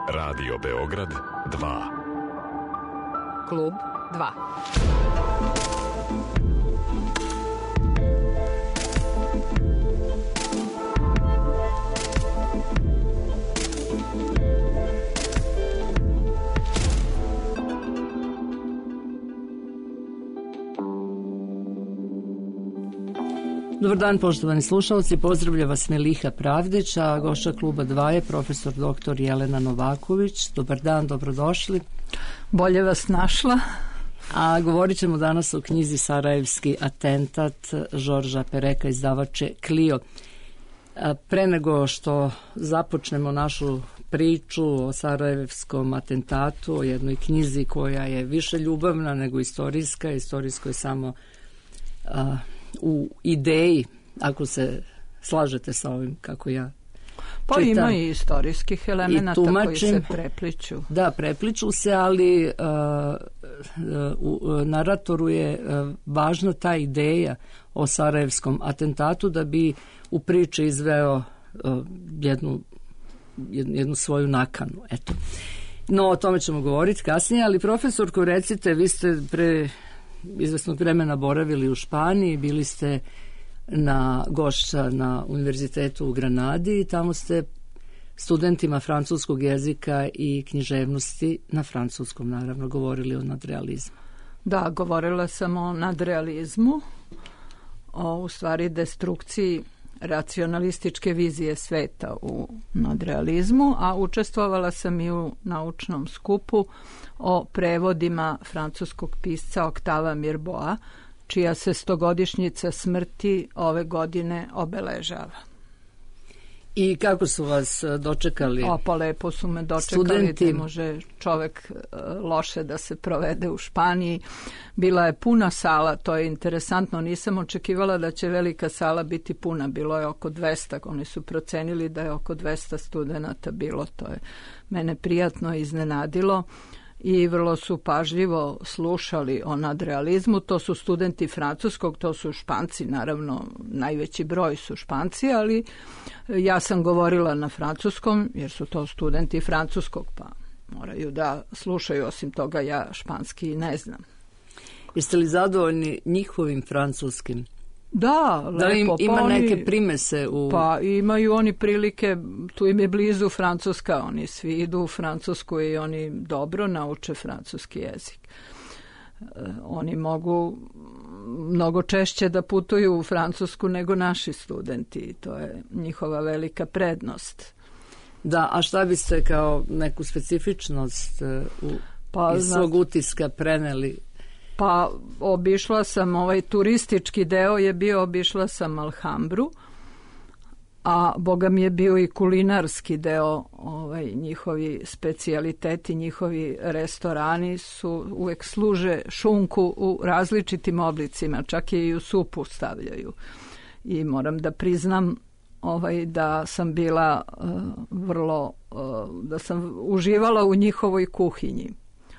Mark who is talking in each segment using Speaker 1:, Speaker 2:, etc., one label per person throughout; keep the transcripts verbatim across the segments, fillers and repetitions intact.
Speaker 1: Radio Beograd dva.
Speaker 2: Klub dva.
Speaker 3: Dobar dan, poštovani slušalci, pozdravlja vas Meliha Pravdić, a gošća kluba dva je profesor doktor Jelena Novaković. Dobar dan, dobrodošli.
Speaker 2: Bolje vas našla.
Speaker 3: A govorit ćemo danas o knjizi Sarajevski atentat Žorža Pereka, izdavače Clio. Pre nego što započnemo našu priču o Sarajevskom atentatu, o jednoj knjizi koja je više ljubavna nego istorijska, istorijsko je samo a, u ideji, ako se slažete sa ovim kako ja
Speaker 2: pa
Speaker 3: čitam.
Speaker 2: Ima i istorijskih elemenata koji se prepliču.
Speaker 3: Da, prepliču se, ali uh, uh, uh, naratoru je uh, važna ta ideja o Sarajevskom atentatu da bi u priči izveo uh, jednu, jednu, jednu svoju nakanu. Eto. No, o tome ćemo govoriti kasnije, ali profesorko, recite, vi ste pre izvesnog vremena boravili u Španiji, bili ste na gošća na univerzitetu u Granadi i tamo ste studentima francuskog jezika i književnosti na francuskom, naravno, govorili o nadrealizmu.
Speaker 2: Da, govorila sam o nadrealizmu, o u stvari destrukciji racionalističke vizije sveta u nadrealizmu, a učestvovala sam i u naučnom skupu o prevodima francuskog pisca Oktava Mirboa, čija se stogodišnjica smrti ove godine obeležava.
Speaker 3: I kako su vas dočekali?
Speaker 2: O, pa lepo su me dočekali,
Speaker 3: studenti?
Speaker 2: Ne može čovek loše da se provede u Španiji. Bila je puna sala, to je interesantno, nisam očekivala da će velika sala biti puna, bilo je oko dvesta, oni su procenili da je oko dvesta studenata bilo, to je mene prijatno iznenadilo. I vrlo su pažljivo slušali o nadrealizmu. To su studenti francuskog, to su Španci, naravno najveći broj su Španci, ali ja sam govorila na francuskom jer su to studenti francuskog, pa moraju da slušaju, osim toga ja španski ne znam.
Speaker 3: Jeste li zadovoljni njihovim francuskim?
Speaker 2: Da, lepo.
Speaker 3: Da im, ima
Speaker 2: pa
Speaker 3: neke
Speaker 2: oni,
Speaker 3: primese u... Pa
Speaker 2: imaju oni prilike, tu im je blizu Francuska, oni svi idu u Francusku i oni dobro nauče francuski jezik. E, oni mogu mnogo češće da putuju u Francusku nego naši studenti, to je njihova velika prednost.
Speaker 3: Da, a šta biste kao neku specifičnost u,
Speaker 2: pa,
Speaker 3: iz svog utiska preneli?
Speaker 2: Pa obišla sam, ovaj turistički deo je bio, obišla sam Alhambru, a boga mi je bio i kulinarski deo, ovaj, njihovi specijaliteti, njihovi restorani su uvek služe šunku u različitim oblicima, čak je i u supu stavljaju. I moram da priznam ovaj, da sam bila uh, vrlo, uh, da sam uživala u njihovoj kuhinji.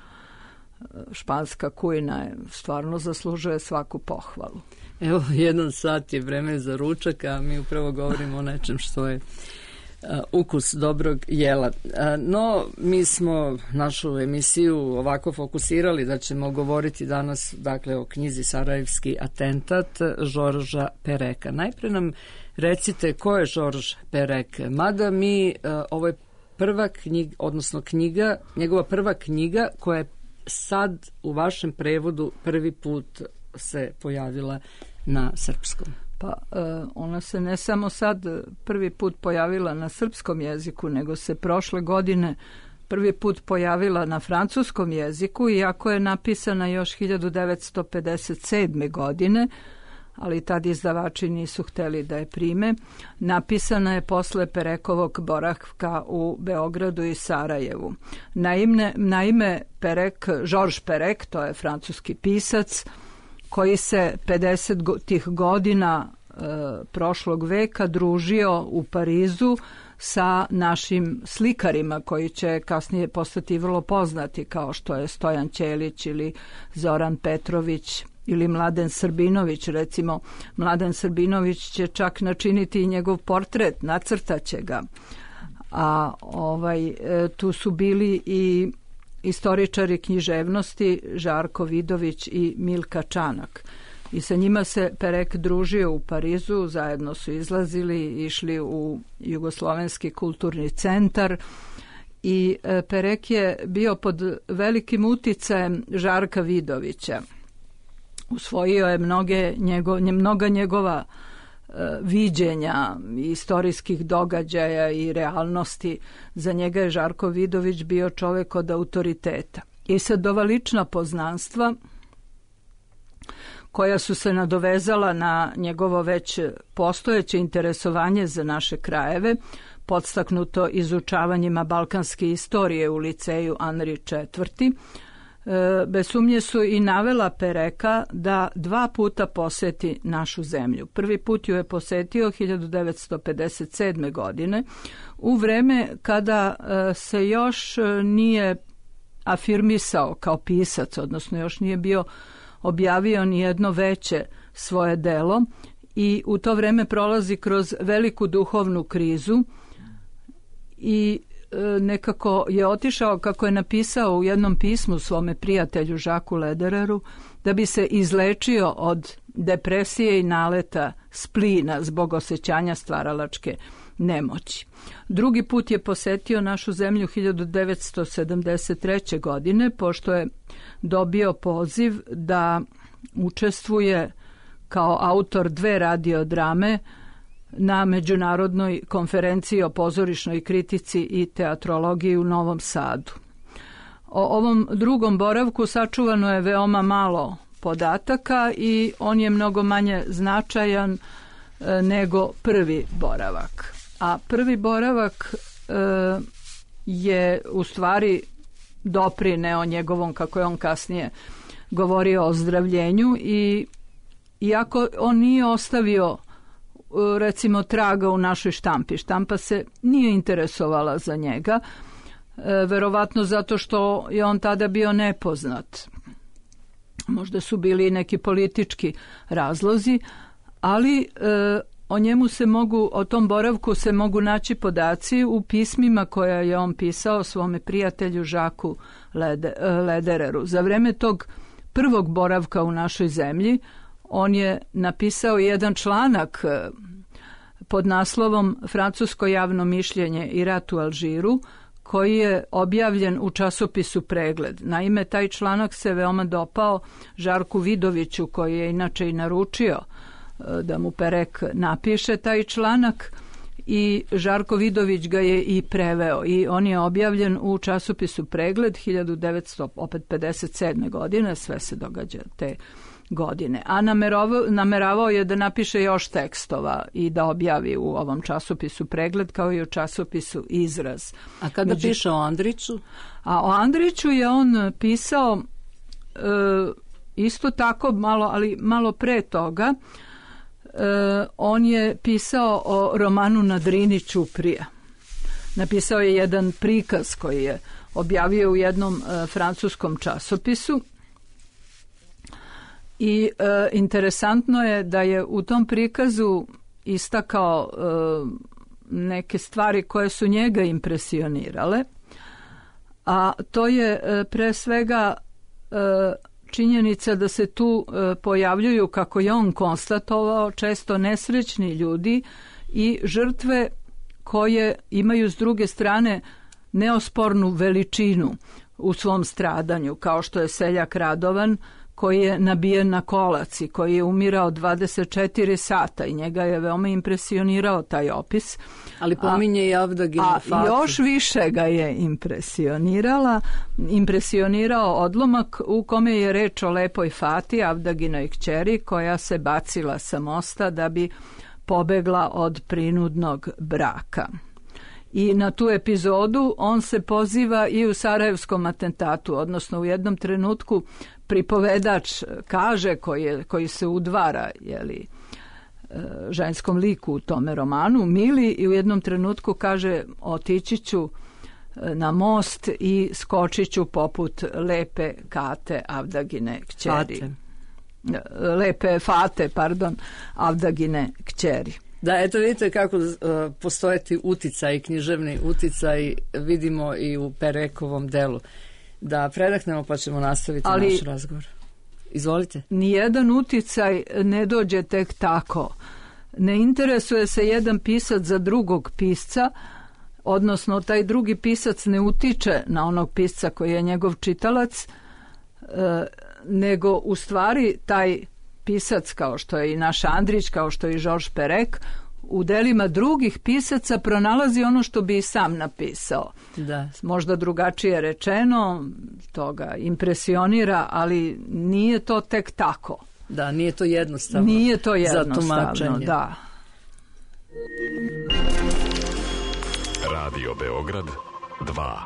Speaker 2: Španska kujina je, stvarno zaslužuje svaku pohvalu.
Speaker 3: Evo, jedan sat je vreme za ručak, a mi upravo govorimo o nečem što je uh, ukus dobrog jela. Uh, no, mi smo našu emisiju ovako fokusirali da ćemo govoriti danas, dakle, o knjizi Sarajevski atentat Žorža Pereka. Najpre nam recite ko je Žorž Perek, mada mi, uh, ovo je prva knjiga, odnosno knjiga, njegova prva knjiga koja je sad u vašem prevodu prvi put se pojavila na srpskom.
Speaker 2: Pa ona se ne samo sad prvi put pojavila na srpskom jeziku, nego se prošle godine prvi put pojavila na francuskom jeziku, iako je napisana još hiljadu devetsto pedeset sedme. godine, ali tad izdavači nisu hteli da je prime. Napisana je posle Perekovog boravka u Beogradu i Sarajevu. Naime, naime Perek, Žorž Perek, to je francuski pisac, koji se pedesetih godina e, prošlog veka družio u Parizu sa našim slikarima koji će kasnije postati vrlo poznati, kao što je Stojan Ćelić ili Zoran Petrović ili Mladen Srbinović. Recimo, Mladen Srbinović će čak načiniti i njegov portret, nacrtaće ga. a ovaj, tu su bili i istoričari književnosti Žarko Vidović i Milka Čanak. I sa njima se Perek družio u Parizu, zajedno su izlazili, išli u Jugoslovenski kulturni centar i Perek je bio pod velikim uticajem Žarka Vidovića. Usvojio je mnoge njego, mnoga njegova e, viđenja istorijskih događaja i realnosti. Za njega je Žarko Vidović bio čovjek od autoriteta. I sad ova lična poznanstva koja su se nadovezala na njegovo već postojeće interesovanje za naše krajeve, podstaknuto izučavanjima balkanske istorije u liceju Anri četvrti, bez sumnje su i navela Pereka da dva puta poseti našu zemlju. Prvi put ju je posetio hiljadu devetsto pedeset sedme. godine, u vreme kada se još nije afirmisao kao pisac, odnosno još nije bio objavio ni jedno veće svoje delo i u to vreme prolazi kroz veliku duhovnu krizu i nekako je otišao, kako je napisao u jednom pismu svome prijatelju Žaku Ledereru, da bi se izlečio od depresije i naleta splina zbog osjećanja stvaralačke nemoći. Drugi put je posetio našu zemlju hiljadu devetsto sedamdeset treće. godine, pošto je dobio poziv da učestvuje kao autor dve radiodrame na međunarodnoj konferenciji o pozorišnoj kritici i teatrologiji u Novom Sadu. O ovom drugom boravku sačuvano je veoma malo podataka i on je mnogo manje značajan e, nego prvi boravak. A prvi boravak e, je u stvari doprineo njegovom, kako je on kasnije govorio, o ozdravljenju i iako on nije ostavio recimo traga u našoj štampi. Štampa se nije interesovala za njega, e, verovatno zato što je on tada bio nepoznat. Možda su bili i neki politički razlozi, ali e, o njemu se mogu, o tom boravku se mogu naći podaci u pismima koja je on pisao svome prijatelju Žaku Lede, Ledereru. Za vreme tog prvog boravka u našoj zemlji on je napisao jedan članak pod naslovom Francusko javno mišljenje i rat u Alžiru, koji je objavljen u časopisu Pregled. Naime, taj članak se veoma dopao Žarku Vidoviću, koji je inače i naručio da mu Perek napiše taj članak, i Žarko Vidović ga je i preveo i on je objavljen u časopisu Pregled hiljadu devetsto pedeset sedme. godine, sve se događa te godine. A nameravao, nameravao je da napiše još tekstova i da objavi u ovom časopisu Pregled, kao i u časopisu Izraz.
Speaker 3: A kada Među... piše o Andriću?
Speaker 2: A o Andriću je on pisao e, isto tako malo, ali malo pre toga. E, on je pisao o romanu Na Drini Ćuprija. Napisao je jedan prikaz koji je objavio u jednom e, francuskom časopisu. I e, interesantno je da je u tom prikazu istakao e, neke stvari koje su njega impresionirale, a to je e, pre svega e, činjenica da se tu e, pojavljuju, kako je on konstatovao, često nesrećni ljudi i žrtve koje imaju s druge strane neospornu veličinu u svom stradanju, kao što je seljak Radovan, koji je nabijen na kolac i koji je umirao dvadeset četiri sata i njega je veoma impresionirao taj opis.
Speaker 3: Ali pominje i Avdaginu Fatu.
Speaker 2: A još više ga je impresionirala, impresionirao odlomak u kome je reč o lepoj Fati, Avdaginoj kćeri, koja se bacila sa mosta da bi pobegla od prinudnog braka. I na tu epizodu on se poziva i u Sarajevskom atentatu, odnosno u jednom trenutku pripovedač kaže, koji, je, koji se udvara jeli, ženskom liku u tome romanu, Mili, i u jednom trenutku kaže: otići ću na most i skočit ću poput lepe Kate, Avdagine kćeri.
Speaker 3: Fate.
Speaker 2: Lepe Fate, pardon, Avdagine kćeri.
Speaker 3: Da, eto vidite kako uh, postoje ti uticaj, književni uticaj, vidimo i u Perekovom delu. Da predahnemo pa ćemo nastaviti Ali, naš razgovor. Izvolite.
Speaker 2: Nijedan uticaj ne dođe tek tako. Ne interesuje se jedan pisac za drugog pisca, odnosno taj drugi pisac ne utiče na onog pisca koji je njegov čitalac, e, nego u stvari taj pisac, kao što je i naš Andrić, kao što je i Žorž Perek, u delima drugih pisaca pronalazi ono što bi i sam napisao.
Speaker 3: Da.
Speaker 2: Možda drugačije rečeno, to ga impresionira, ali nije to tek tako.
Speaker 3: Da, nije to jednostavno.
Speaker 2: Nije to jednostavno,
Speaker 3: za tumačenje.
Speaker 2: Da.
Speaker 1: Radio Beograd dva.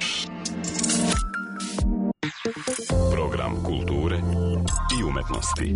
Speaker 1: Program kulture i umetnosti.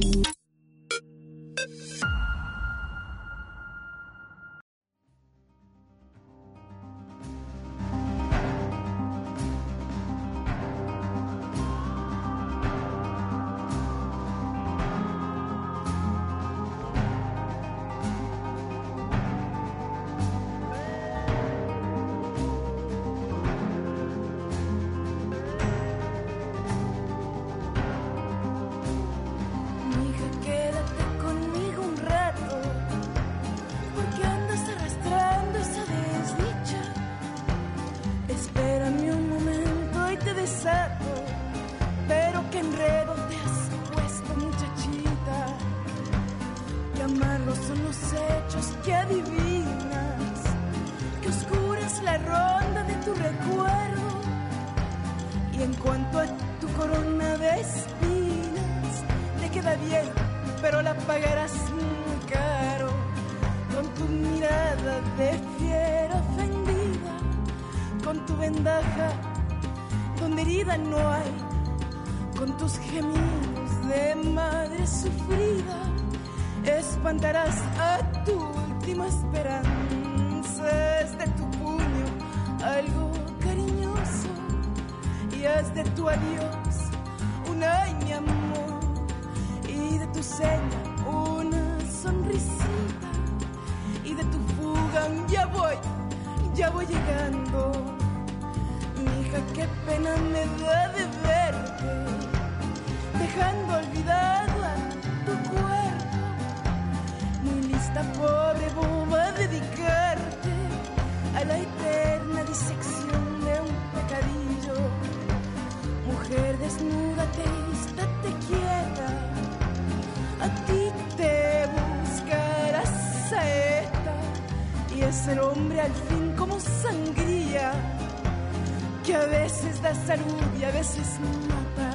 Speaker 4: Espantarás a tu última esperanza. Es de tu puño algo cariñoso y haz de tu adiós un ay mi amor y de tu seña una sonrisita y de tu fuga ya voy, ya voy llegando. Mija, qué pena me da de verte dejando olvidado a tu cuerpo. Esta pobre boba a dedicarte a la eterna disección de un pecadillo. Mujer, desnúdate y estate quieta. A ti te buscará saeta y es el hombre al fin como sangría que a veces da salud y a veces mata.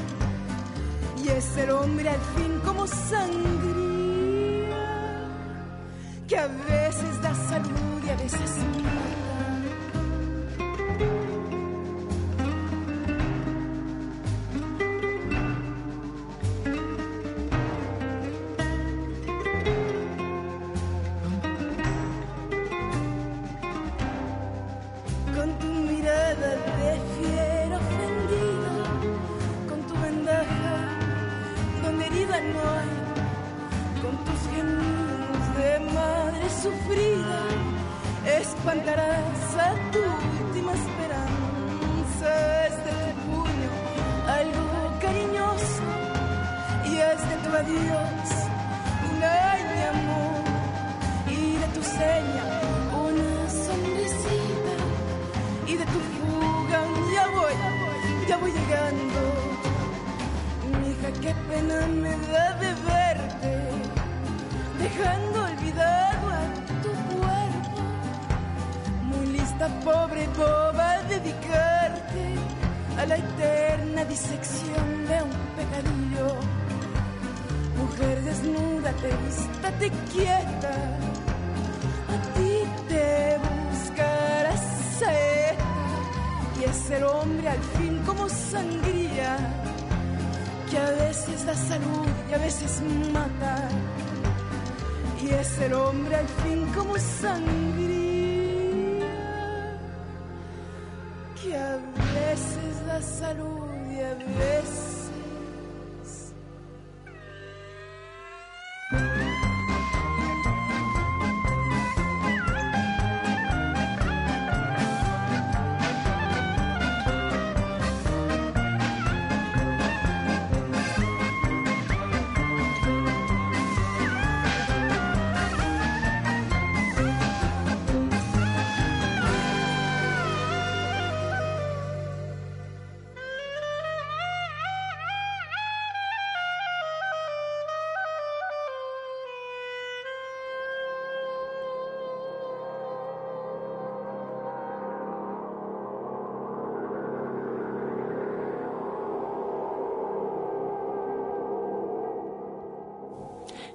Speaker 4: Y es el hombre al fin como sangría que a veces da salud y a veces mata. Con tu mirada de fiera ofendida, con tu vendaje donde herida no hay, con tus gemidos de madre sufrida, espantarás a tu última esperanza. Es de tu puño algo cariñoso y es de tu adiós un ay mi amor y de tu seña una sonrisita y de tu fuga ya voy, ya voy llegando. Mija, qué pena me da de verte dejando olvidado a tu cuerpo. Muy lista, pobre boba, a dedicarte a la eterna disección de un pecadillo. Mujer, desnúdate y estate quieta. A ti te buscará saeta y es el hombre al fin como sangría que a veces da salud y a veces mata. Y es el hombre al fin como sangría que a veces da salud y a veces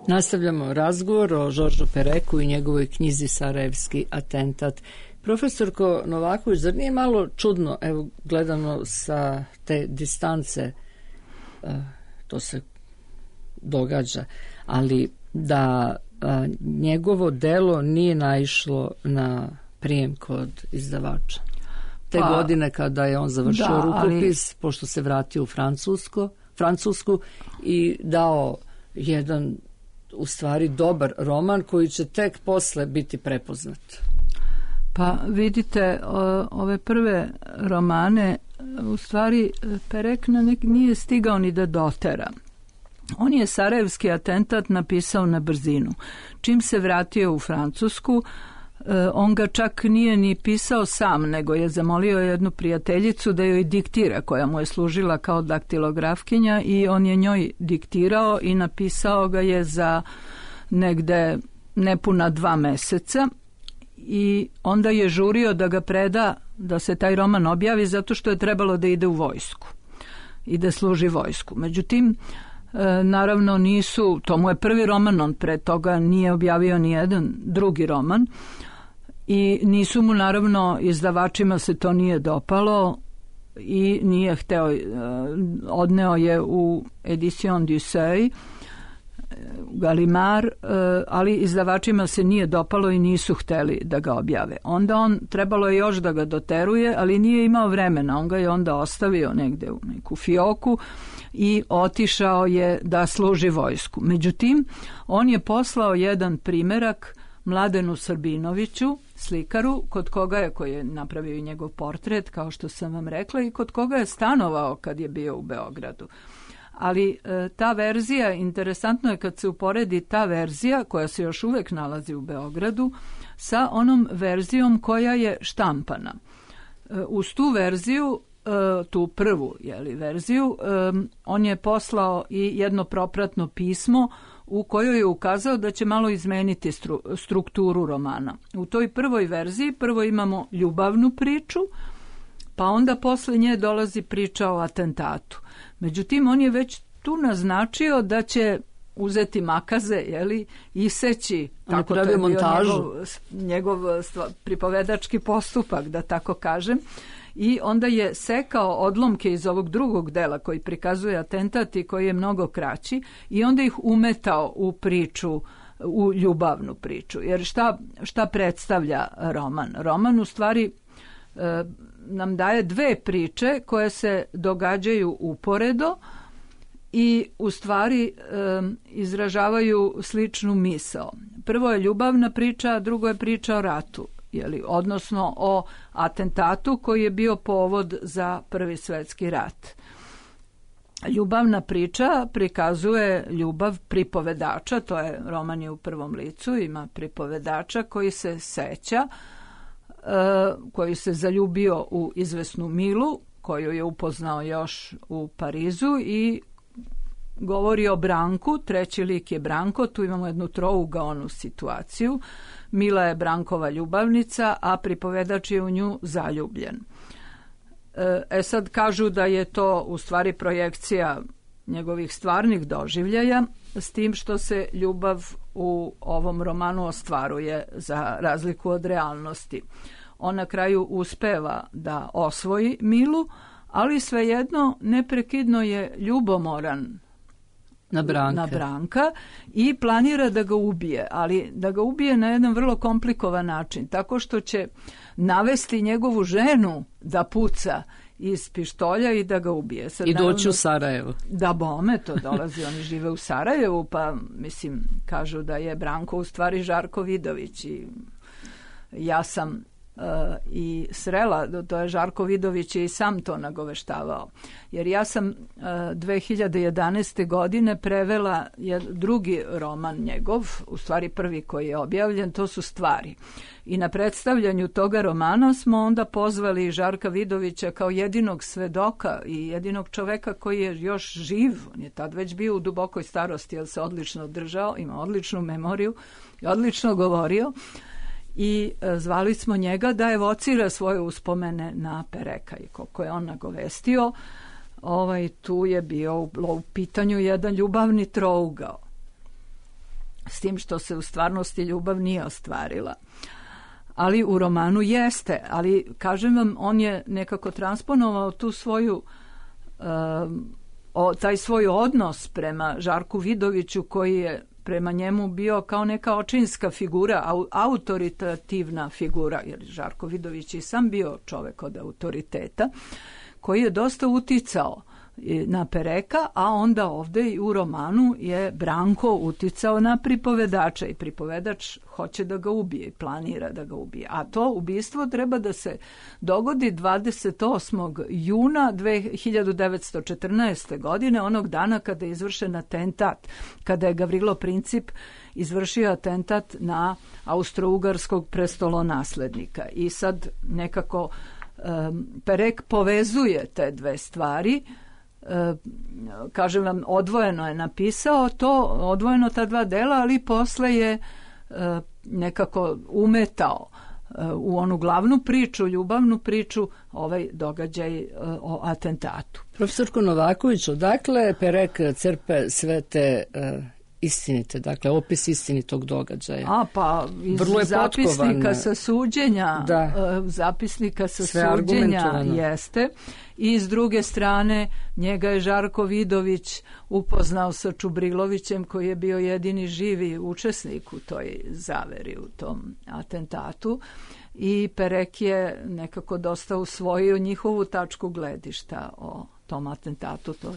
Speaker 3: Nastavljamo razgovor o Žoržu Pereku i njegovoj knjizi Sarajevski atentat. Profesorko Novaković, zar nije malo čudno, evo gledano sa te distance, to se događa, ali da a, njegovo delo nije naišlo na prijem kod izdavača. Te pa, godine kada je on završio da, rukopis, ali... pošto se vratio u Francusko, Francusku i dao jedan u stvari dobar roman koji će tek posle biti prepoznat.
Speaker 2: Pa vidite, o, ove prve romane u stvari Perek na nek nije stigao ni da dotera. On je Sarajevski atentat napisao na brzinu. Čim se vratio u Francusku, on ga čak nije ni pisao sam, nego je zamolio jednu prijateljicu da joj diktira, koja mu je služila kao daktilografkinja, i on je njoj diktirao i napisao ga je za negde nepuna dva meseca i onda je žurio da ga preda, da se taj roman objavi, zato što je trebalo da ide u vojsku i da služi vojsku. Međutim, E, naravno nisu, to mu je prvi roman, on pre toga nije objavio ni jedan drugi roman i nisu mu naravno, izdavačima se to nije dopalo i nije hteo, e, odneo je u Edition du Seuil, Gallimard, e, ali izdavačima se nije dopalo i nisu hteli da ga objave. Onda on, trebalo je još da ga doteruje, ali nije imao vremena, on ga je onda ostavio negde u neku fioku i otišao je da služi vojsku. Međutim, on je poslao jedan primerak Mladenu Srbinoviću, slikaru, kod koga je, koji je napravio i njegov portret, kao što sam vam rekla, i kod koga je stanovao kad je bio u Beogradu. Ali e, ta verzija, interesantno je kad se uporedi ta verzija, koja se još uvek nalazi u Beogradu, sa onom verzijom koja je štampana. E, uz tu verziju, tu prvu jeli, verziju, um, on je poslao i jedno propratno pismo u kojoj je ukazao da će malo izmeniti stru, strukturu romana. U toj prvoj verziji prvo imamo ljubavnu priču, pa onda posle nje dolazi priča o atentatu. Međutim, on je već tu naznačio da će uzeti makaze, jeli, iseći, tako to je bio njegov, njegov stva, pripovedački postupak, da tako kažem, i onda je sekao odlomke iz ovog drugog dela koji prikazuje atentat i koji je mnogo kraći i onda ih umetao u priču, u ljubavnu priču. Jer šta, šta predstavlja roman? Roman u stvari e, nam daje dve priče koje se događaju uporedo i u stvari e, izražavaju sličnu misao. Prvo je ljubavna priča, a drugo je priča o ratu. Jeli, odnosno o atentatu koji je bio povod za Prvi svetski rat. Ljubavna priča prikazuje ljubav pripovedača, to je roman je u prvom licu, ima pripovedača koji se seća, koji se zaljubio u izvesnu Milu, koju je upoznao još u Parizu i govori o Branku, treći lik je Branko, tu imamo jednu trougaonu situaciju. Mila je Brankova ljubavnica, a pripovedač je u nju zaljubljen. E sad kažu da je to u stvari projekcija njegovih stvarnih doživljaja, s tim što se ljubav u ovom romanu ostvaruje za razliku od realnosti. On na kraju uspeva da osvoji Milu, ali svejedno neprekidno je ljubomoran
Speaker 3: Na Branka.
Speaker 2: na Branka i planira da ga ubije, ali da ga ubije na jedan vrlo komplikovan način, tako što će navesti njegovu ženu da puca iz pištolja i da ga ubije. Sad,
Speaker 3: I doći u Sarajevo.
Speaker 2: Da, bome, to dolazi, oni žive u Sarajevu, pa mislim, kažu da je Branko u stvari Žarko Vidović i ja sam Uh, i srela, to je Žarko Vidović je i sam to nagoveštavao. Jer ja sam uh, dve hiljade jedanaeste. godine prevela je drugi roman njegov, u stvari prvi koji je objavljen, to su Stvari. I na predstavljanju toga romana smo onda pozvali Žarka Vidovića kao jedinog svedoka i jedinog čoveka koji je još živ. On je tad već bio u dubokoj starosti, jer se odlično držao, ima odličnu memoriju i odlično govorio. I zvali smo njega da evocira svoje uspomene na Pereka i koliko je on nagovestio, ovaj, tu je bio u, u pitanju jedan ljubavni trougao. s tim što se u stvarnosti ljubav nije ostvarila. Ali u romanu jeste, ali kažem vam, on je nekako transponovao tu svoju, um, o, taj svoj odnos prema Žarku Vidoviću, koji je prema njemu bio kao neka očinska figura, au, autoritativna figura, jer Žarko Vidović je sam bio čovek od autoriteta, koji je dosta uticao na Pereka, a onda ovde i u romanu je Branko uticao na pripovedača i pripovedač hoće da ga ubije i planira da ga ubije. A to ubistvo treba da se dogodi dvadeset osmog juna hiljadu devetsto četrnaeste. godine, onog dana kada je izvršen atentat, kada je Gavrilo Princip izvršio atentat na austro-ugarskog prestolonaslednika. I sad nekako um, Perek povezuje te dve stvari. Kažem vam, odvojeno je napisao to, odvojeno ta dva dela, ali posle je nekako umetao u onu glavnu priču, ljubavnu priču, ovaj događaj o atentatu.
Speaker 3: Profesorko Novaković, odakle Perek crpe sve te uh, istinite, dakle opis istinitog događaja?
Speaker 2: A pa iz zapisnika sa suđenja, da. zapisnika sa sve suđenja jeste. I s druge strane, njega je Žarko Vidović upoznao sa Čubrilovićem, koji je bio jedini živi učesnik u toj zaveri, u tom atentatu. I Perek je nekako dosta usvojio njihovu tačku gledišta o tom atentatu, to,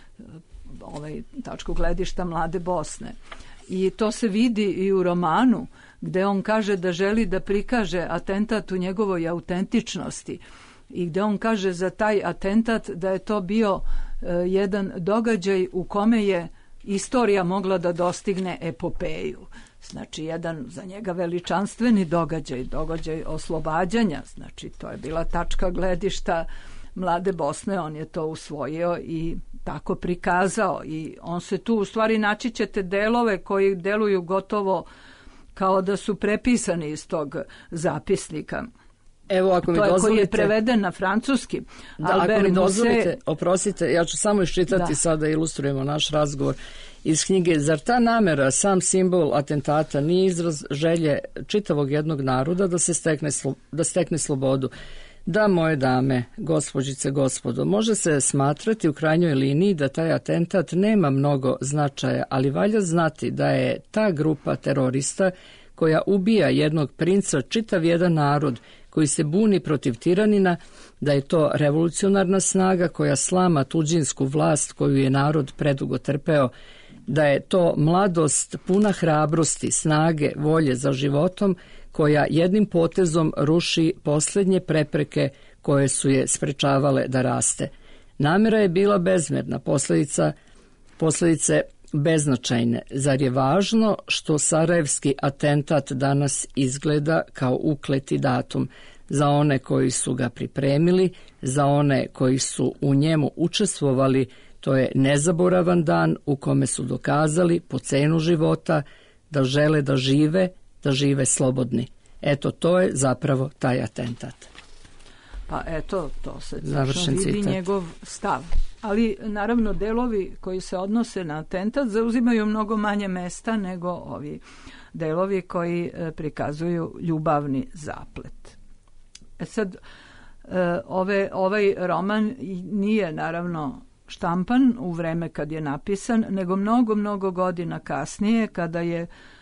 Speaker 2: ovaj, tačku gledišta Mlade Bosne. I to se vidi i u romanu, gde on kaže da želi da prikaže atentat u njegovoj autentičnosti, i gde on kaže za taj atentat da je to bio uh, jedan događaj u kome je istorija mogla da dostigne epopeju. Znači, jedan za njega veličanstveni događaj, događaj oslobađanja, znači to je bila tačka gledišta Mlade Bosne, on je to usvojio i tako prikazao. I on se tu, u stvari, naći ćete delove koji deluju gotovo kao da su prepisani iz tog zapisnika.
Speaker 3: Evo, ako mi
Speaker 2: to je
Speaker 3: dozvolite,
Speaker 2: koji je preveden na francuski.
Speaker 3: Da, Albert ako mi dozvolite, Muse... oprostite, ja ću samo iščitati da. sada, ilustrujemo naš razgovor iz knjige. Zar ta namera, sam simbol atentata, nije izraz želje čitavog jednog naroda da se stekne, slo, da stekne slobodu? Da, moje dame, gospođice, gospodo, može se smatrati u krajnjoj liniji da taj atentat nema mnogo značaja, ali valja znati da je ta grupa terorista koja ubija jednog princa, čitav jedan narod koji se buni protiv tiranina, da je to revolucionarna snaga koja slama tuđinsku vlast koju je narod predugo trpeo, da je to mladost puna hrabrosti, snage, volje za životom, koja jednim potezom ruši posljednje prepreke koje su je sprečavale da raste. Namera je bila bezmerna, posljedica, posljedice beznačajne. Zar je važno što sarajevski atentat danas izgleda kao ukleti datum za one koji su ga pripremili, za one koji su u njemu učestvovali? To je nezaboravan dan u kome su dokazali po cenu života da žele da žive, da žive slobodni. Eto, to je zapravo taj atentat.
Speaker 2: Pa eto, to se završen vidi citat. Njegov stav. Ali, naravno, delovi koji se odnose na atentat zauzimaju mnogo manje mesta nego ovi delovi koji prikazuju ljubavni zaplet. E sad, ove, ovaj roman nije, naravno, štampan u vreme kad je napisan, nego mnogo, mnogo godina kasnije, kada je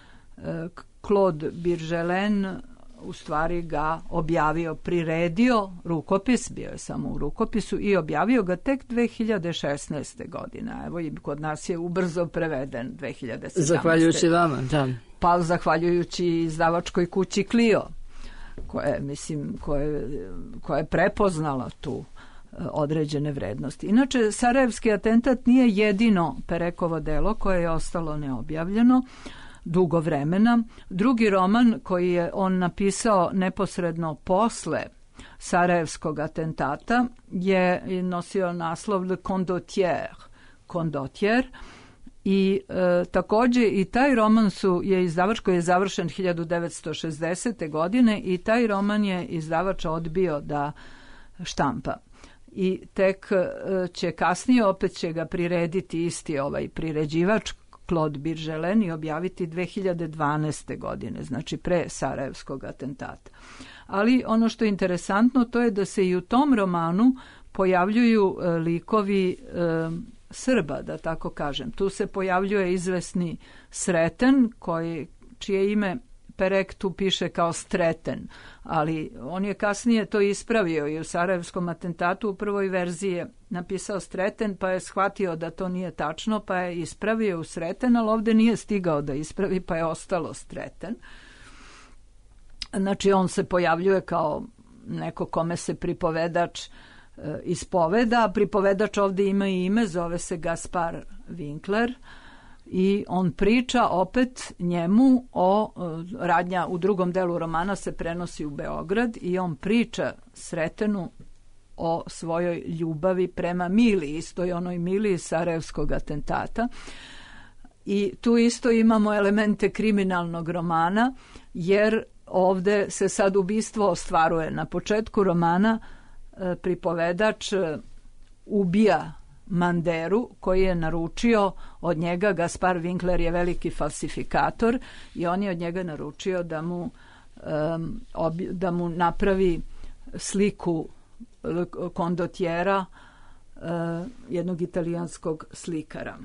Speaker 2: Claude Birgelen u stvari ga objavio, priredio rukopis, bio je samo u rukopisu, i objavio ga tek dve hiljade šesnaeste. godine. Evo, i kod nas je ubrzo preveden dve hiljade sedamnaeste.
Speaker 3: Zahvaljujući vama, da.
Speaker 2: Pa zahvaljujući izdavačkoj kući Clio, koje, mislim, koje, koja je prepoznala tu određene vrednosti. Inače, sarajevski atentat nije jedino Perekovo delo koje je ostalo neobjavljeno dugo vremena. Drugi roman koji je on napisao neposredno posle sarajevskog atentata je nosio naslov Le Condottiere, Condottier, i e, takođe i taj roman su je izdavač koji je završen hiljadu devetsto šezdesete. godine i taj roman je izdavač odbio da štampa. I tek e, će kasnije opet će ga prirediti isti ovaj priređivač Claude Birgelen i objaviti dve hiljade dvanaeste. godine, znači pre sarajevskog atentata. Ali ono što je interesantno to je da se i u tom romanu pojavljuju e, likovi e, Srba, da tako kažem. Tu se pojavljuje izvesni Sreten, koji, čije ime Perek tu piše kao Streten, ali on je kasnije to ispravio i u sarajevskom atentatu u prvoj verziji je napisao Streten, pa je shvatio da to nije tačno, pa je ispravio u Sreten, ali ovde nije stigao da ispravi, pa je ostalo Streten. Znači, on se pojavljuje kao neko kome se pripovedač e, ispoveda, a pripovedač ovde ima i ime, zove se Gaspar Winkler, i on priča opet njemu o, radnja u drugom delu romana se prenosi u Beograd i on priča Sretenu o svojoj ljubavi prema Mili, istoj onoj Mili iz sarajevskog atentata. I tu isto imamo elemente kriminalnog romana, jer ovde se sad ubistvo ostvaruje. Na početku romana pripovedač ubija Manderu, koji je naručio od njega, Gaspar Winkler je veliki falsifikator i on je od njega naručio da mu, um, obi, da mu napravi sliku kondotjera, uh, jednog italijanskog slikara.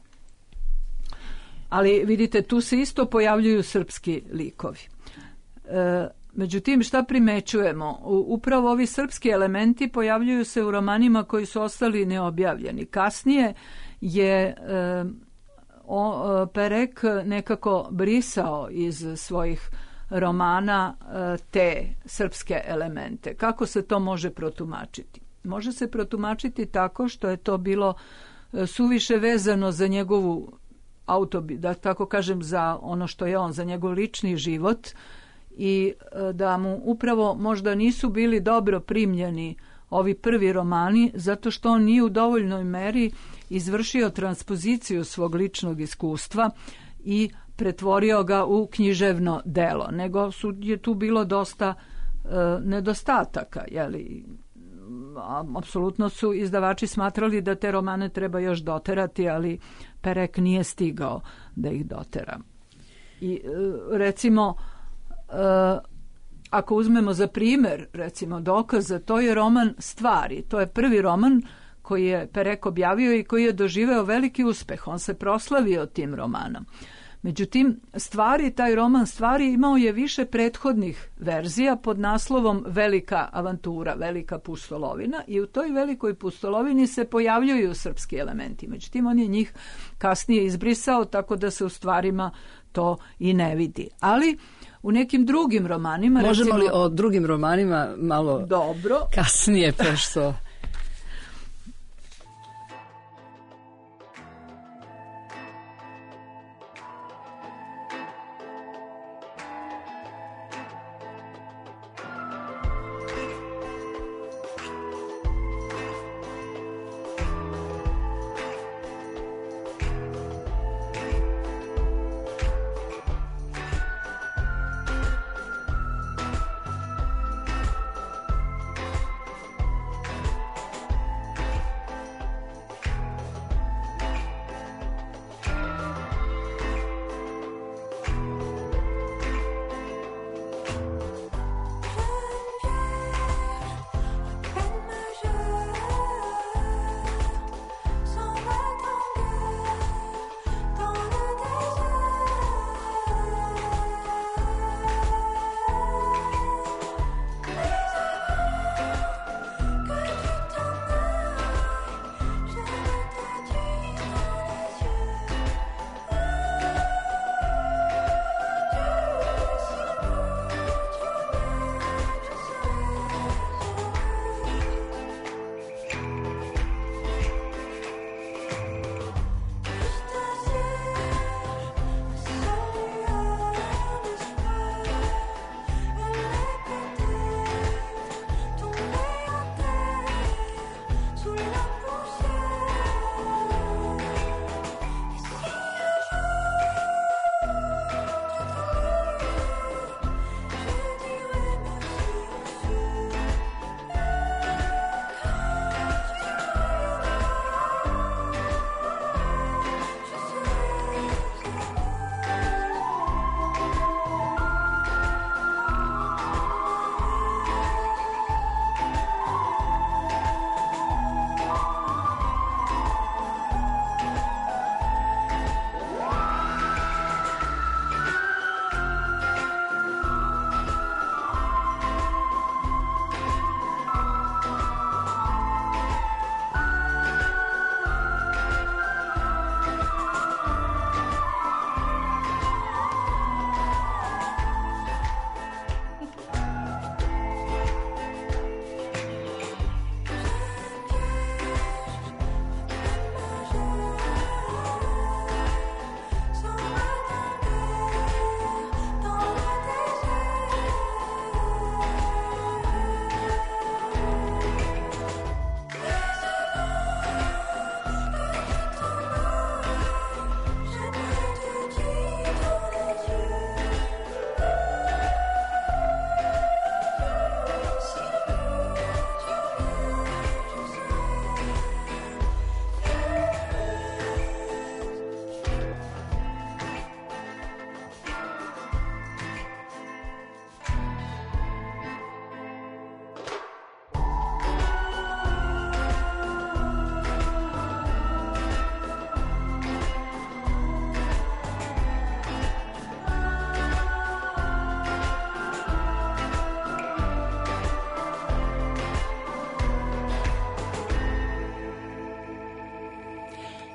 Speaker 2: Ali vidite, tu se isto pojavljuju srpski likovi. Uh, Međutim, šta primećujemo? Upravo ovi srpski elementi pojavljuju se u romanima koji su ostali neobjavljeni. Kasnije je e, o, Perek nekako brisao iz svojih romana e, te srpske elemente. Kako se to može protumačiti? Može se protumačiti tako što je to bilo e, suviše vezano za njegovu autobi, da tako kažem, za ono što je on, za njegov lični život, i da mu upravo možda nisu bili dobro primljeni ovi prvi romani, zato što on nije u dovoljnoj meri izvršio transpoziciju svog ličnog iskustva i pretvorio ga u književno delo, nego su, je tu bilo dosta e, nedostataka, jeli. Apsolutno su izdavači smatrali da te romane treba još doterati, ali Perek nije stigao da ih dotera. I e, recimo, Uh, ako uzmemo za primer, recimo, dokaza, to je roman Stvari. To je prvi roman koji je Perek objavio i koji je doživeo veliki uspeh. On se proslavio tim romanom. Međutim, Stvari, taj roman Stvari imao je više prethodnih verzija pod naslovom Velika avantura, Velika pustolovina, i u toj Velikoj pustolovini se pojavljuju srpski elementi. Međutim, on je njih kasnije izbrisao, tako da se u Stvarima to i ne vidi. Ali u nekim drugim romanima...
Speaker 3: Možemo
Speaker 2: recimo,
Speaker 3: li o drugim romanima malo
Speaker 2: dobro
Speaker 3: kasnije, pošto...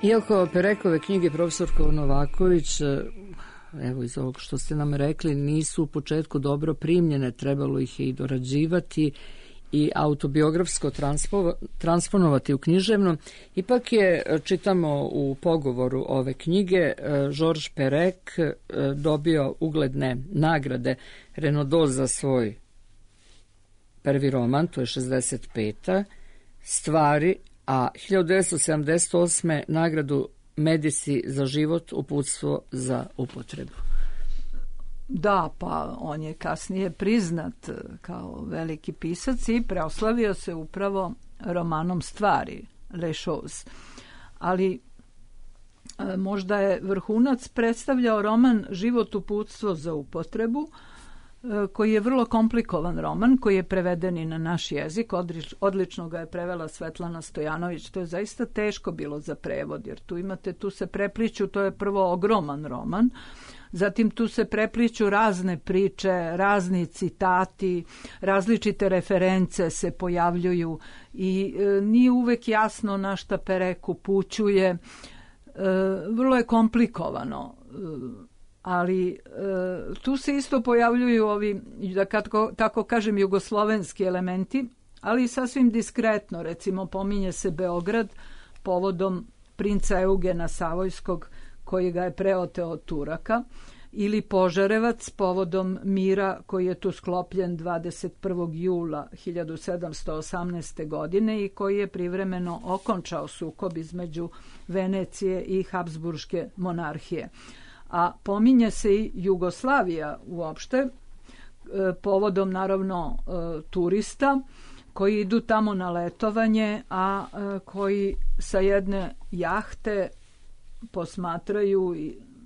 Speaker 3: Iako Perekove knjige profesorka Novaković, evo iz ovog što ste nam rekli, nisu u početku dobro primljene, trebalo ih je i dorađivati i autobiografsko transponovati u književno. Ipak je, čitamo u pogovoru ove knjige, Georges Perec dobio ugledne nagrade Renaudot za svoj prvi roman, to je šezdeset peta Stvari, a hiljadu devetsto sedamdeset osme nagradu Medici za život, uputstvo za upotrebu.
Speaker 2: Da, pa on je kasnije priznat kao veliki pisac i preoslavio se upravo romanom Stvari, Les Choses. Ali možda je vrhunac predstavljao roman Život, uputstvo za upotrebu, koji je vrlo komplikovan roman, koji je preveden i na naš jezik. Odlično ga je prevela Svetlana Stojanović. To je zaista teško bilo za prevod, jer tu imate, tu se prepliću, to je prvo ogroman roman, zatim tu se prepliću razne priče, razni citati, različite reference se pojavljuju i e, nije uvek jasno na šta Perec upućuje. E, vrlo je komplikovano. E, ali e, tu se isto pojavljuju ovi, da kako, tako kažem, jugoslovenski elementi, ali i sasvim diskretno. Recimo, pominje se Beograd povodom princa Eugena Savojskog, koji ga je preoteo od Turaka, ili Požarevac povodom mira koji je tu sklopljen dvadeset prvog jula hiljadu sedamsto osamnaeste. godine i koji je privremeno okončao sukob između Venecije i Habsburške monarhije. A pominje se i Jugoslavija uopšte, povodom naravno turista koji idu tamo na letovanje, a koji sa jedne jahte posmatraju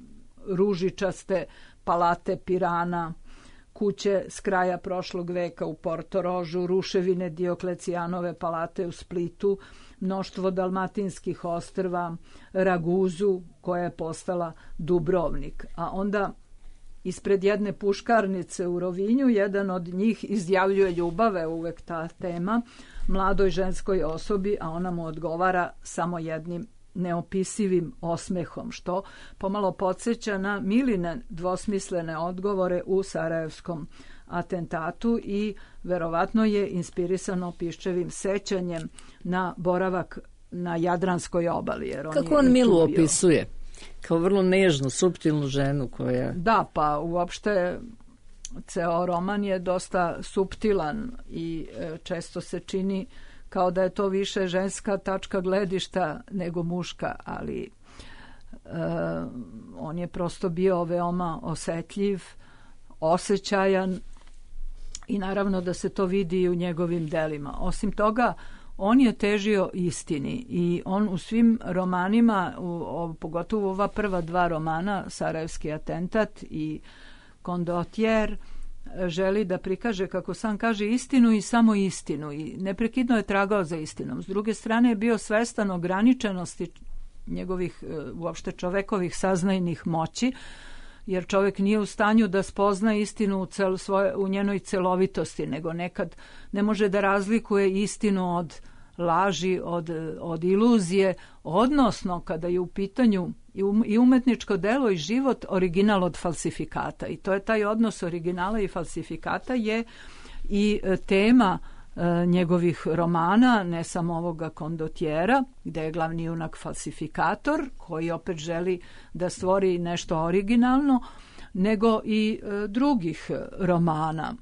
Speaker 2: ružičaste palate Pirana, kuće s kraja prošlog veka u Portorožu, ruševine Dioklecijanove palate u Splitu, mnoštvo dalmatinskih ostrva, Raguzu koja je postala Dubrovnik. A onda ispred jedne puškarnice u Rovinju jedan od njih izjavljuje ljubave, uvek ta tema, mladoj ženskoj osobi, a ona mu odgovara samo jednim neopisivim osmehom, što pomalo podsjeća na Miline dvosmislene odgovore u sarajevskom atentatu i verovatno je inspirisano Piščevim sećanjem na boravak na Jadranskoj obali. Jer on
Speaker 3: Kako on Milu opisuje? Kao vrlo nežnu, suptilnu ženu koja...
Speaker 2: Da, pa uopšte ceo roman je dosta suptilan i često se čini kao da je to više ženska tačka gledišta nego muška, ali e, on je prosto bio veoma osetljiv, osjećajan i naravno da se to vidi i u njegovim delima. Osim toga, on je težio istini i on u svim romanima, u, o, pogotovo ova prva dva romana, Sarajevski atentat i Condottiere, želi da prikaže, kako sam kaže, istinu i samo istinu i neprekidno je tragao za istinom. S druge strane je bio svestan ograničenosti njegovih uopšte čovekovih saznajnih moći, jer čovek nije u stanju da spozna istinu u, cel, svoje, u njenoj celovitosti, nego nekad ne može da razlikuje istinu od laži, od, od iluzije, odnosno kada je u pitanju i umetničko delo i život, original od falsifikata. I to je taj odnos originala i falsifikata je i tema e, njegovih romana, ne samo ovoga Condottiera, gde je glavni junak falsifikator, koji opet želi da stvori nešto originalno, nego i e, drugih romana.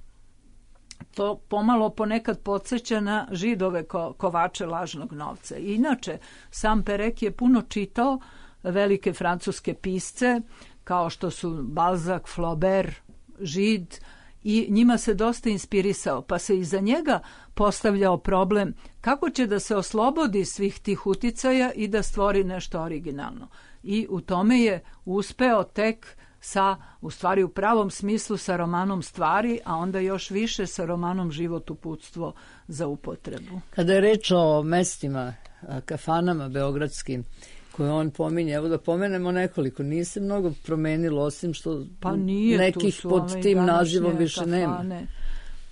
Speaker 2: To pomalo ponekad podsjeća na Židove ko, kovače lažnog novca. Inače, sam Perec je puno čitao velike francuske pisce, kao što su Balzac, Flaubert, Žid, i njima se dosta inspirisao, pa se iza njega postavljao problem kako će da se oslobodi svih tih uticaja i da stvori nešto originalno. I u tome je uspeo tek sa, u stvari u pravom smislu, sa romanom Stvari, a onda još više sa romanom Život, uputstvo za upotrebu.
Speaker 3: Kada je reč o mestima, kafanama beogradskim, koje on pominje, evo da pomenemo nekoliko, nije se mnogo promenilo, osim što
Speaker 2: pa nije,
Speaker 3: nekih pod tim nazivom više kafane. Nema.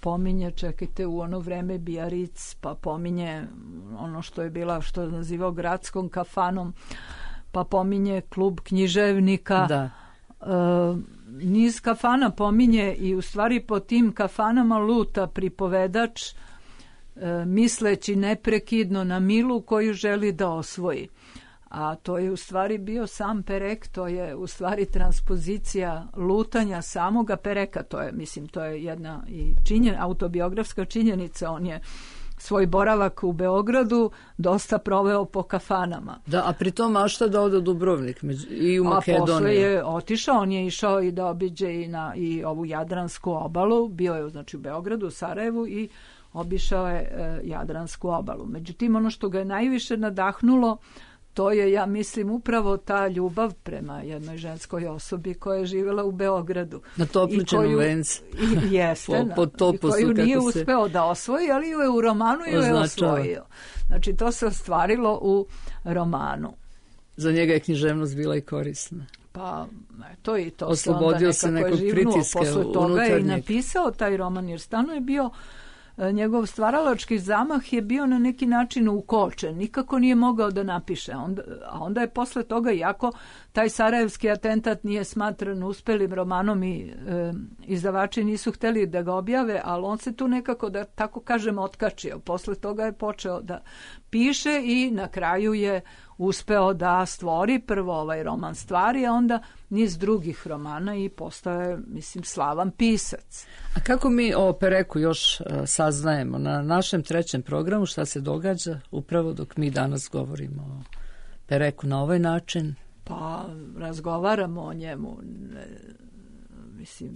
Speaker 2: pominje, čekajte, u ono vreme Biaric, pa pominje ono što je bila, što je nazivao gradskom kafanom, pa pominje klub književnika.
Speaker 3: Da.
Speaker 2: E, niz kafana pominje i u stvari po tim kafanama luta pripovedač, e, misleći neprekidno na Milu koju želi da osvoji. A to je u stvari bio sam Perek, to je u stvari transpozicija lutanja samoga Pereka, to je, mislim, to je jedna i činjen, autobiografska činjenica, on je svoj boravak u Beogradu dosta proveo po kafanama.
Speaker 3: Da, a pri tom mašta da ode u Dubrovnik među, i u Makedoniju.
Speaker 2: A posle je otišao, on je išao i da obiđe i, na, i ovu Jadransku obalu, bio je znači u Beogradu, u Sarajevu i obišao je e, Jadransku obalu. Međutim, ono što ga je najviše nadahnulo, to je, ja mislim, upravo ta ljubav prema jednoj ženskoj osobi koja je živjela u Beogradu.
Speaker 3: Na Topličanu vencu.
Speaker 2: I jeste,
Speaker 3: po, po toposu,
Speaker 2: i koju nije
Speaker 3: se...
Speaker 2: uspeo da osvoji, ali ju je u romanu ju je osvojio. Znači, to se ostvarilo u romanu.
Speaker 3: Za njega je književnost bila i korisna.
Speaker 2: Pa, to i to
Speaker 3: oslobodio
Speaker 2: se onda nekako
Speaker 3: se
Speaker 2: je živnuo posle toga
Speaker 3: unutarnjeg.
Speaker 2: I napisao taj roman, jer stalno je bio, njegov stvaralački zamah je bio na neki način ukočen, nikako nije mogao da napiše, onda, a onda je posle toga, iako taj sarajevski atentat nije smatran uspelim romanom i e, izdavači nisu hteli da ga objave, ali on se tu nekako, da tako kažem, otkačio. Posle toga je počeo da piše i na kraju je uspeo da stvori prvo ovaj roman Stvari, a onda niz drugih romana i postao je, mislim, slavan pisac.
Speaker 3: A kako mi o Pereku još uh, saznajemo? Na našem trećem programu šta se događa upravo dok mi danas govorimo o Pereku na ovaj način?
Speaker 2: Pa razgovaramo o njemu. Ne, mislim,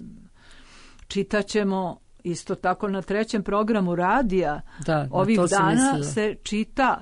Speaker 2: čitaćemo isto tako na trećem programu radija.
Speaker 3: Da,
Speaker 2: ovih dana
Speaker 3: se,
Speaker 2: se čita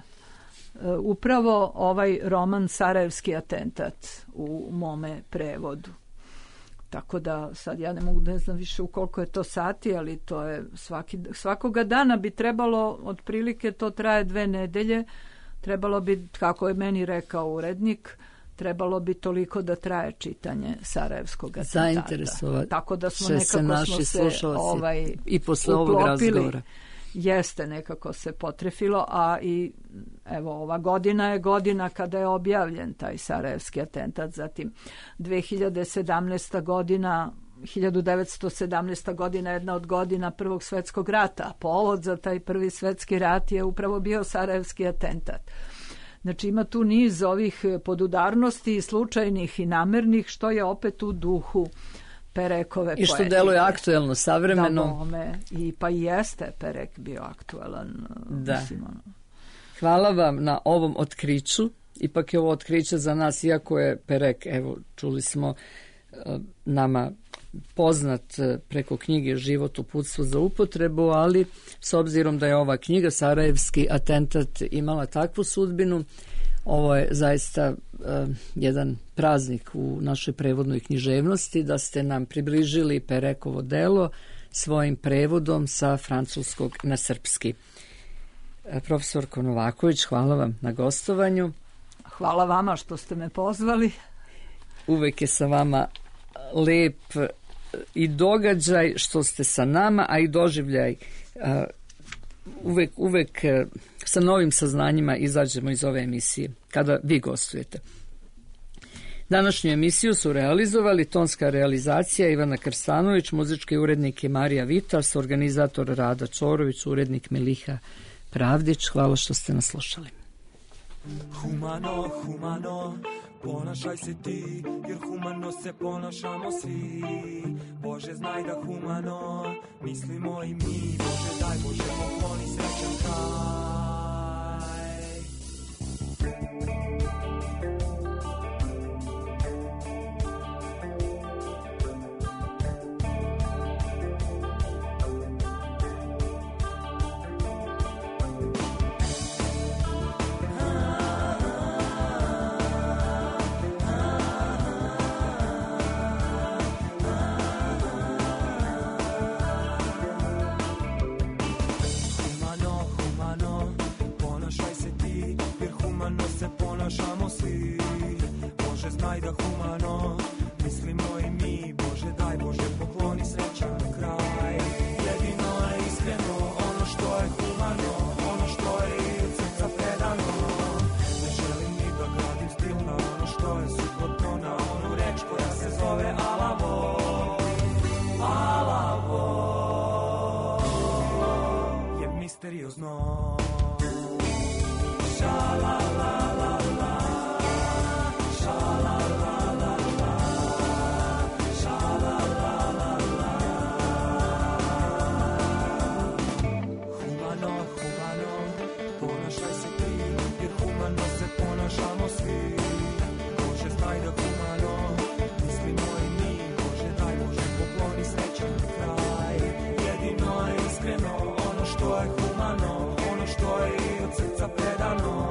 Speaker 2: upravo ovaj roman Sarajevski atentat u mome prevodu. Tako da sad ja ne mogu, ne znam više u koliko je to sati, ali to je svaki, svakoga dana bi trebalo, otprilike to traje dve nedelje, trebalo bi, kako je meni rekao urednik, trebalo bi toliko da traje čitanje Sarajevskog atentata.
Speaker 3: Zainteresovati.
Speaker 2: Tako da smo
Speaker 3: će
Speaker 2: nekako
Speaker 3: se naši
Speaker 2: smo se ovaj,
Speaker 3: i posle
Speaker 2: uklopili.
Speaker 3: Ovog razgovora.
Speaker 2: Jeste, nekako se potrefilo, a i evo ova godina je godina kada je objavljen taj Sarajevski atentat, zatim dve hiljade sedamnaesta godina, hiljadu devetsto sedamnaesta godina jedna od godina Prvog svetskog rata, a povod za taj Prvi svetski rat je upravo bio Sarajevski atentat. Znači ima tu niz ovih podudarnosti, slučajnih i namernih, što je opet u duhu Perekove poetike.
Speaker 3: I što deluje aktuelno, savremeno.
Speaker 2: Da, bome, i pa i jeste Perek bio aktuelan.
Speaker 3: Da.
Speaker 2: Mislim, ono.
Speaker 3: Hvala vam na ovom otkriću. Ipak je ovo otkriće za nas, iako je Perek, evo, čuli smo, nama poznat preko knjige Život, uputstvo za upotrebu, ali s obzirom da je ova knjiga Sarajevski atentat imala takvu sudbinu, ovo je zaista uh, jedan praznik u našoj prevodnoj književnosti, da ste nam približili Perekovo delo svojim prevodom sa francuskog na srpski. Uh, profesorko Novaković, hvala vam na gostovanju.
Speaker 2: Hvala vama što ste me pozvali.
Speaker 3: Uvek je sa vama lep i događaj što ste sa nama, a i doživljaj. Uh, uvek, uvek uh, sa novim saznanjima izađemo iz ove emisije, kada vi gostujete. Današnju emisiju su realizovali tonska realizacija Ivana Krstanović, muzički urednik je Marija Vitas, organizator Rada Čorović, urednik Miliha Pravdić. Hvala što ste nas slušali.
Speaker 5: Humano, humano, ponašaj se ti, jer humano se ponašamo svi. Bože, znaj da humano mislimo i mi. Bože, daj Bože, pokloni srećan kraj. Humano, misteriozno. Sha la la la la, sha la la la la, sha la la la la. Humano, humano, ponašaj se ti, jer humano se ponašamo svi. Bože znaj da humano mislimo i mi, Bože daj, Bože pokloni srećan kraj. Jedino je iskreno ono što je humano, ono što je i od srca predano.